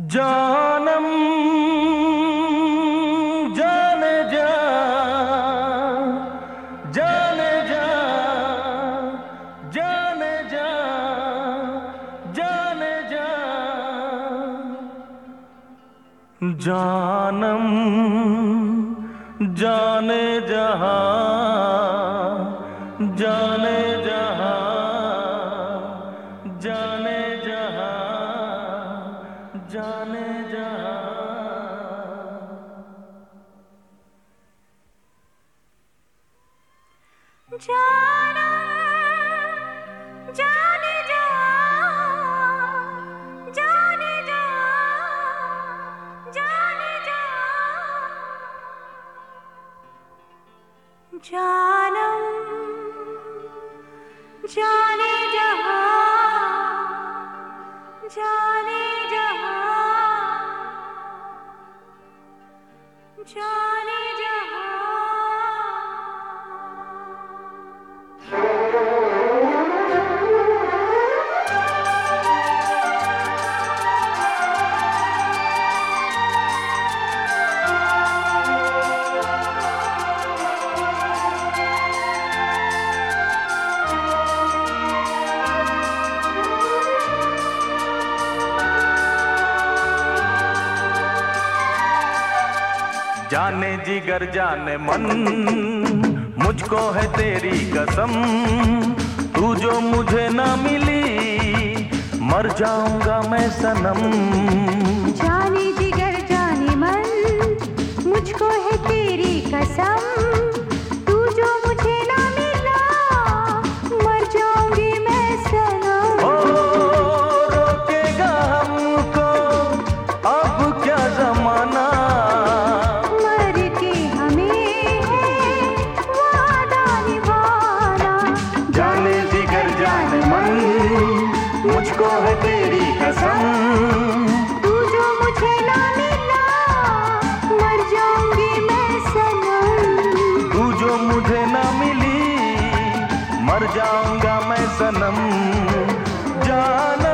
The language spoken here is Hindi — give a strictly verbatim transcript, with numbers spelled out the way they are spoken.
जानम जाने जा जाने जा जाने जा जाने जा जानम जाने जहां जाने जहां जाने जहां जाने जहां जानम जाने जहां जाने जहां जाने जहां जानम जाने जहां जाने जहां जाने जहां जाने जिगर जाने मन मुझको है तेरी कसम, तू जो मुझे ना मिली मर जाऊंगा मैं सनम। जाने जिगर जाने मन मुझको है तेरी कसम, तू जो मुझे ना मिला मर जाऊंगी मैं सनम। ओ रोकेगा हमको अब क्या जमाना, मुझको है तेरी कसम, तू जो मुझे ना मिला मर जाऊंगी मैं सनम। तू जो मुझे ना मिली मर जाऊंगा मैं सनम। जाना